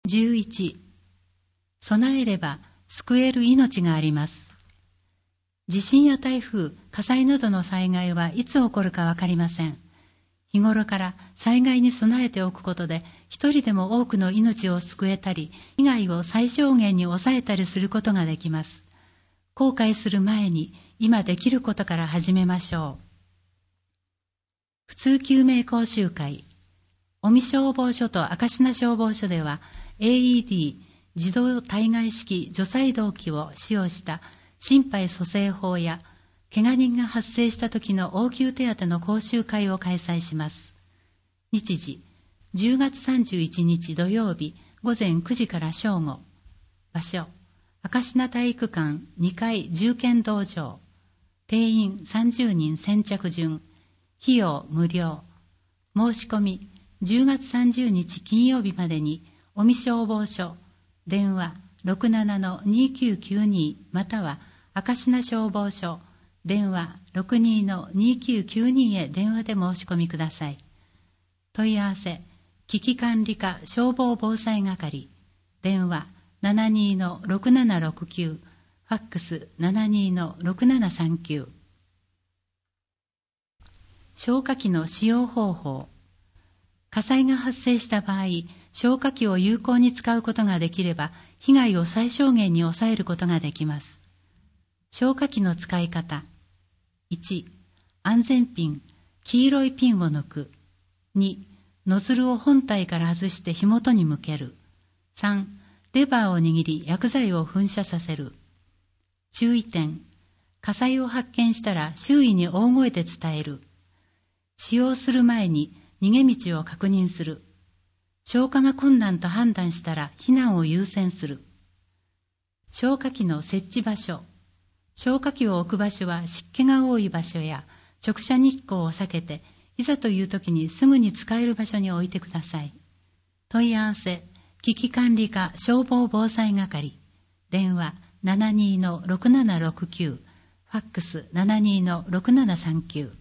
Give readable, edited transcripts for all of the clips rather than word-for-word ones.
11、備えれば救える命があります。地震や台風、火災などの災害はいつ起こるかわかりません。日頃から災害に備えておくことで、一人でも多くの命を救えたり、被害を最小限に抑えたりすることができます。後悔する前に、今できることから始めましょう。普通救命講習会。尾身消防署と明科消防署では、AED、自動体外式除細動器を使用した心肺蘇生法や、怪我人が発生した時の応急手当の講習会を開催します。日時、10月31日土曜日午前9時から正午。場所、明科体育館2階銃剣道場。定員30人先着順。費用無料。申し込み、10月30日金曜日までに、尾身消防署、電話 67-2992 または明科消防署、電話 62-2992 へ電話で申し込みください。問い合わせ、危機管理課消防防災係、電話 72-6769、ファックス 72-6739。消火器の使用方法。火災が発生した場合、消火器を有効に使うことができれば、被害を最小限に抑えることができます。消火器の使い方。1、安全ピン、黄色いピンを抜く。2、ノズルを本体から外して火元に向ける。3、レバーを握り薬剤を噴射させる。注意点。火災を発見したら周囲に大声で伝える。使用する前に逃げ道を確認する。消火が困難と判断したら避難を優先する。消火器の設置場所。消火器を置く場所は湿気が多い場所や直射日光を避けて、いざという時にすぐに使える場所に置いてください。問い合わせ、危機管理課消防防災係、電話 72-6769、ファックス 72-6739。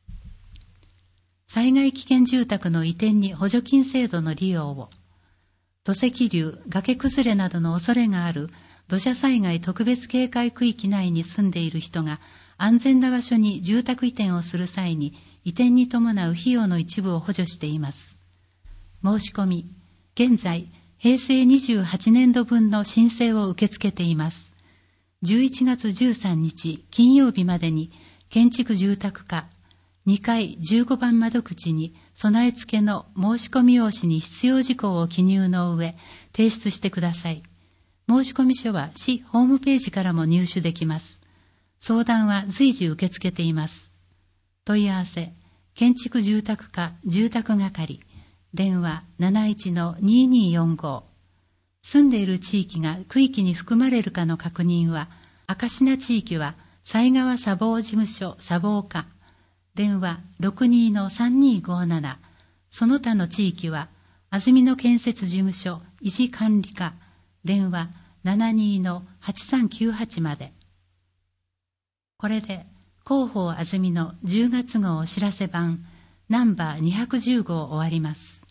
災害危険住宅の移転に補助金制度の利用を。土石流、崖崩れなどの恐れがある土砂災害特別警戒区域内に住んでいる人が安全な場所に住宅移転をする際に移転に伴う費用の一部を補助しています。申し込み、現在平成28年度分の申請を受け付けています。11月13日金曜日までに建築住宅課2階15番窓口に備え付けの申し込み用紙に必要事項を記入の上提出してください。申込書は市ホームページからも入手できます。相談は随時受け付けています。問い合わせ、建築住宅課住宅係、電話 71-2245。住んでいる地域が区域に含まれるかの確認は、明科地域は犀川砂防事務所砂防課、電話 62-3257。その他の地域は、安曇野建設事務所維持管理課、電話 72-8398 まで。これで、広報安曇野10月号お知らせ版ナンバー210号終わります。